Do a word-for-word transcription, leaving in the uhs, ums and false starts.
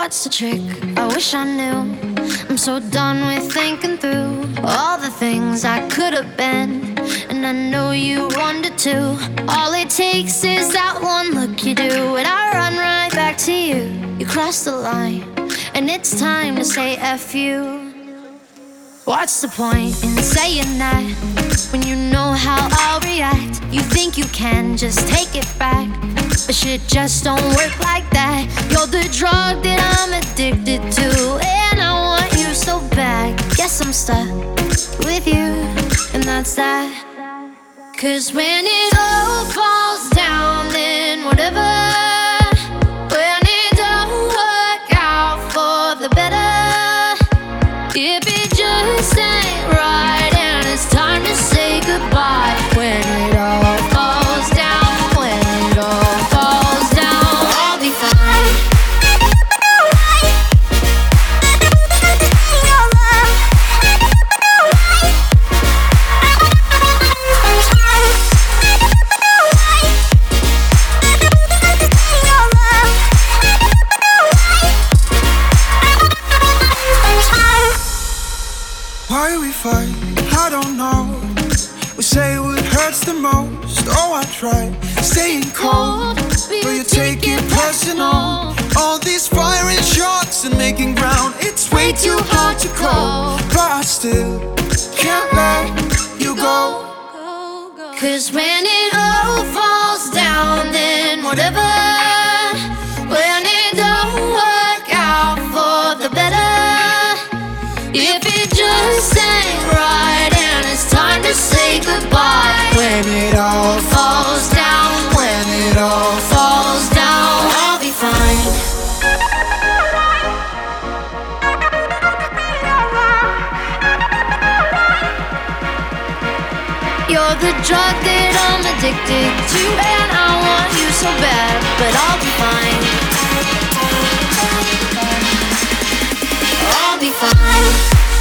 What's the trick? I wish I knew. I'm so done with thinking through all the things I could have been, and I know you wanted to. All it takes is that one look you do, and I run right back to you. You cross the line, and it's time to say F you. What's the point in saying that when you know how I'll react? You think you can just take it back, but shit just don't work like that. You're the drug that I'm addicted to, and I want you so bad. Guess I'm stuck with you, and that's that. Cause when it all falls down, then whatever. When it don't work out for the better, if it just ain't right and it's time to say goodbye. When it all falls down, when it all falls down, I'll be fine. Why we fight, I don't know. We say what hurts the most. Oh, I try staying cold, but you take it personal. All these firing shots and making ground, it's way too hard to call, but I still can't let you go. Cause when it all falls down, then whatever. When it don't work out for the better, if it just ain't right and it's time to say goodbye. When it all falls down, when it all falls down, I'll be fine. You're the drug that I'm addicted to, and I want you so bad, but I'll be fine. I'll be fine.